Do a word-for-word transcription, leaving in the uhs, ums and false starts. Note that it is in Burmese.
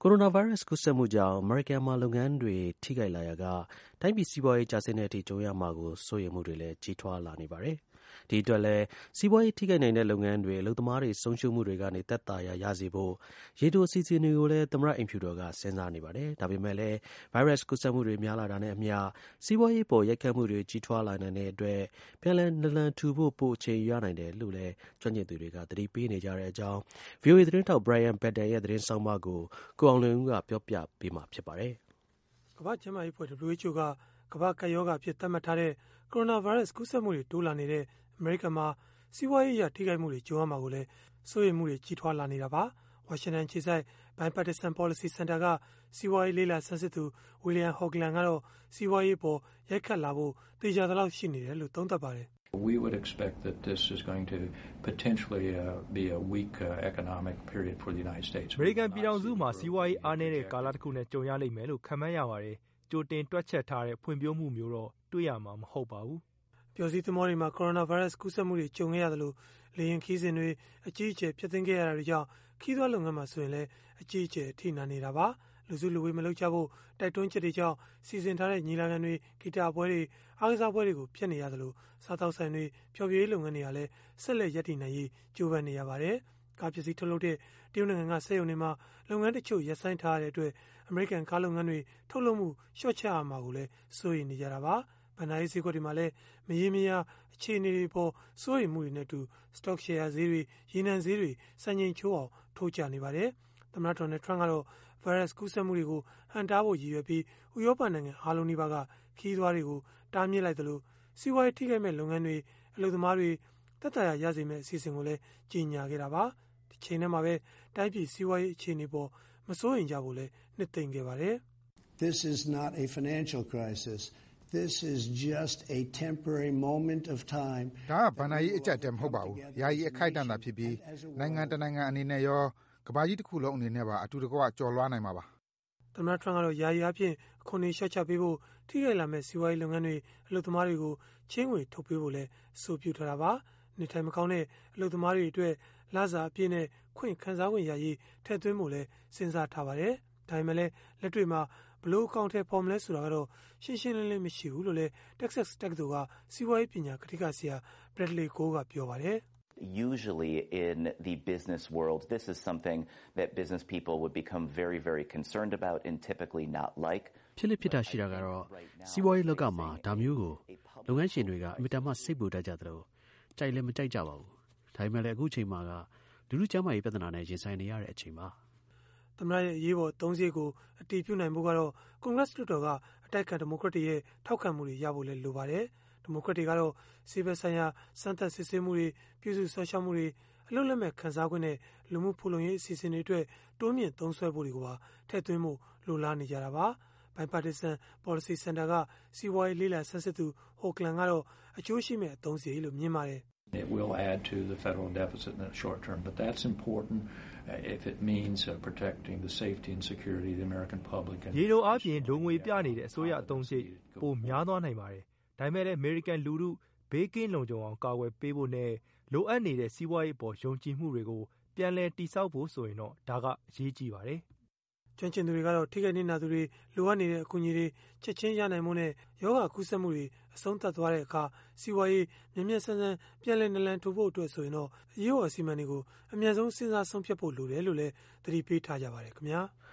ကိုရိုနာဗိုင်းရပ်စ်ကူးစက်မှုကြောင့် အမေရိကန်မှာလုပ်ငန်းတွေထိခိုက်လာရာကတိုင်းပြည်စီးပွားရေးကျဆင်းတဲ့အထိကြုံရမှာကိုစိုးရိမ်မှုတွေလည်းကြီးထွားလာနေပါတယ်။ဒီအတွက်လည်းစီးပွားရေးထိခိုက်နိုင်တဲ့လုပ်ငန်းတွေအလုပ်သမားတွေဆုံးရှုံးမှုတွေကနေသက်သာရာရစေဖို့ရေတိုအစီအစဉ်တွေကိုလည်းသမ္မတအိမ်ဖြူတော်ကစဉ်းစားနေပါတယ်။ဒါပေမဲ့လည်းဗိုင်းရပ်စ်ကူးစက်မှုတွေများလာတာနဲ့အမျှစီးပွားရေးပေါ်ရိုက်ခတ်မှုတွေကြီးထွားလာနိုင်တဲ့အတွက်ပြန်လည်နလန်ထူဖို့ပိုအချိန်ရနိုင်တယ်လို့လည်းကျွမ်းကျင်သူတွေကသတိပေးနေကြတဲ့အကြောင်း ဗွီအိုအေ သတင်းထောက် Brian Bedell ရဲ့သတင်းဆောင်းပါးကိုကိုအောင်လွင်ဦးကပြောပြပေးမှာဖြစ်ပါတယ်။ကမ္ဘာ့ကျန်းမာရေးအဖွဲ့ W H O ကကမ္ဘာ့ကပ်ရောဂါအဖြစ်သတ်မှတ်ထားတဲ့ကိုရိုနာဗိုင်းရပ်စ်ကူးစက်မှုတွေတိုးလာနေတဲ့အမေရိကန်မှာစီးပွားရေးအရထိခိုက်မှုတွေကြုံရမှာကိုလည်းစိုးရိမ်မှုတွေကြီးထွားလာနေတာပါ။ဝါရှင်တန်ခြေစိုက် Bipartisan Policy Center ကစီးပွားရေးလေ့လာဆန်းစစ်သူ William Hoagland ကတော့စီးပွားရေးပေါ်ရိုက်ခတ်လာဖို့သေချာသလောက်ရှိနေတယ်လို့သုံးသပ်ပါတယ်။ We would expect that this is going to potentially uh, be a weak uh, economic period for the United States. အမေရိကန်ပြည်ထောင်စုမှာစီးပွားရေးအားနည်းတဲ့ကာလတစ်ခုနဲ့ကြုံရလိမ့်မယ်လို့ခန့်မှန်းရပါတယ်။ကြိုတင်တွက်ချက်ထားတဲ့ဖွံ့ဖြိုးမှုမျိုးတော့တွေ့ရမှာမဟုတ်ပါဘူး။ပျော်စီးသမောတွေမှာကိုရိုနာဗိုင်းရပ်စ်ကူးစက်မှုတွေကြုံခဲ့ရသလိုလေယာဉ်ခီးစဉ်တွေအကြီးအကျယ်ဖျက်သိမ်းခဲ့ရတာတွေကြောင့်ခီးသွွားလုပ်ငန်းမှာဆိုရင်လည်းအကြီးအကျယ်ထိနာနေတာပါ။လူစုလူဝေးမလုပ်ကြဖို့တိုက်တွန်းချက်တွေကြောင့်စီစဉ်ထားတဲ့ညီလာခံတွေဂီတပွဲတွေအားကစားပွဲတွေကိုဖျက်နေရသလိုစားတောက်ဆိုင်တွေဖျော်ဖြေရေးလုပ်ငန်းတွေကလည်းဆက်လက်ရပ်တည်နိုင်ရေးကြိုးပမ်းနေရပါတယ်။ကားပစ္စည်းထုတ်လုပ်တဲ့တရုတ်နိုင်ငံကစက်ရုံတွေမှာလုပ်ငန်းတချို့ရပ်ဆိုင်းထားရတဲ့အတွက်အမေရိကန်ကားလုပ်ငန်းတွေထုတ်လုပ်မှုလျှော့ချရမှာကိုလည်းစိုးရိမ်နေကြတာပါ။ဘဏ္ဍာရေးဈေးကွက်တွေမှာလည်းမရေမရာအခြေအနေတွေပေါ်စိုးရိမ်မှုတွေနဲ့အတူ stock share ဈေးတွေရေနံဈေးတွေစံချိန်ချိုးအောင်ထိုးကျနေပါတယ်။သမ္မတဒေါ်နယ်ထရန့်ကတော့ဗိုင်းရပ်စ်ကူးစက်မှုတွေကိုဟန့်တားဖို့ရည်ရွယ်ပြီးဥရောပနိုင်ငံအားလုံးနီးပါးကခီးသွွားတွေကိုတားမြစ်လိုက်သလိုစီးပွားရေးထိခိုက်မဲ့လုပ်ငန်းတွေအလုပ်သမားတွေသက်သာရာရစေမဲ့အစီအစဉ်ကိုလည်းကြီးညာခဲ့တာပါ။ဒီချိန်ထဲမှာပဲတိုင်းပြည်စီးပွားရေးအခြေအနေပေါ်မစိုးရိမ်ကြဖို့လည်းနှစ်သိမ့်ခဲ့ပါတယ်။ This is not a financial crisis. This is just a temporary moment of time. ဒါကဘဏ္ဍာရေးအကျပ်တဲမဟုတ်ပါဘူး။ယာယီအခိုက်အတန့်သာဖြစ်ပြီးနိုင်ငံတနိုင်ငံအနေနဲ့ရောကမ္ဘာကြီးတစ်ခုလုံးအနေနဲ့ပါအတူတကွကြော်လွှားနိုင်မှာပါ။သမ္မတထရန့်ကတော့ယာယီအဖြစ်အခွန်တွေလျှော့ချပေးဖို့ထိခိုက်လာမဲ့စီးပွားရေးလုပ်ငန်းတွေအလုပ်သမားတွေကိုချင်းငွေထုတ်ပေးဖို့လည်းအဆိုပြုထားတာပါ။နေထိုင်မကောင်းတဲ့အလုပ်သမားတွေအတွက်လစာအပြည့်နဲ့ခွင့်ခံစားခွင့်ရရေးထည့်သွင်းဖို့လည်းစဉ်းစားထားပါတယ်။ဒါပေမဲ့လည်းလက်တွေ့မှာဘလို့အကောင့်ထဲပေါ်မလဲဆိုတာကတော့ရှင်းရှင်းလင်းလင်းမရှိဘူးလို့လည်း Texas တက္ကသိုလ်ကစီးပွားရေးပညာကတိကဆရာ Bradley Cole ကပြောပါတယ်။ Usually in the business world, this is something that business people would become very, very concerned about and typically not like. ဖြစ်လိဖြစ်တာရှိတာကတော့စီးပွားရေးလောကမှာဒါမျိုးကိုလုပ်ငန်းရှင်တွေကအမြဲတမ်းစိတ်ပူတတ်ကြသလိုကြိုက်လည်းမကြိုက်ကြပါဘူး။ဒါပေမဲ့လည်းအခုချိန်မှာကလူလူကျန်းမာရေးပြဿနာနဲ့ရင်ဆိုင်နေရတဲ့အချိန်ပါ။သမ္မတရဲ့အရေးပေါ်သုံးစရိတ်ကိုအတည်ပြုနိုင်ဖို့ကတော့ကွန်ဂရက်လွှတ်တော်ကအတိုက်အခံဒီမိုကရက်တွေရဲ့ထောက်ခံမှုတွေရဖို့လည်းလိုပါတယ်။ဒီမိုကရက်တွေကတော့စီးပွားဆိုင်ရာစမ်းသပ်စစ်ဆေးမှုတွေပြည်သူ့ဆော့ရှောက်မှုတွေအလုပ်လက်မဲ့ခန်းစားခွင့်နဲ့လူမှုဖူလုံရေးအစီအစဉ်တွေအတွက်တိုးမြင့်သုံးစွဲဖို့တွေကိုပါထည့်သွင်းဖို့လိုလားနေကြတာပါ။ Bipartisan Policy Center ကစီးပွားရေးလေ့လာဆန်းစစ်သူ Hoagland ကတော့အကျိုးရှိမဲ့အသုံးစရိတ်လို့မြင်ပါတယ်။ It will add to the federal deficit in the short term, but that's important if it means uh, protecting the safety and security of the American public. ရေတိုအားဖြင့်လုံငွေပြနေတဲ့အစိုးရအသုံးစရိတ်ပိုများသွားနိုင်ပါတယ်။ဒါပေမဲ့လည်း American လူထုဘေးကင်းလုံခြုံအောင်ကာကွယ်ပေးဖို့နဲ့လိုအပ်နေတဲ့စီးပွားရေးပေါ်ယုံကြည်မှုတွေကိုပြန်လည်တည်ဆောက်ဖို့ဆိုရင်တော့ဒါကအရေးကြီးပါတယ်။ကျွမ်းကျင်သူတွေကတော့ထိခိုက်နေနာသူတွေလိုအပ်နေတဲ့အကူအညီတွေချက်ချင်းရနိုင်မှုနဲ့ယောဂကူးစက်မှုတွေအဆုံးသတ်သွားတဲ့အခါစီးပွားရေးမြင့်မြတ်ဆန်းဆန်းပြန်လည်နလန်ထူဖို့အတွက်ဆိုရင်တော့အရေးပေါ်အစီအမံတွေကိုအမြန်ဆုံးစဉ်းစားဆုံးဖြတ်ဖို့လိုတယ်လို့လည်းသတိပေးထားကြပါတယ်ခင်ဗျာ။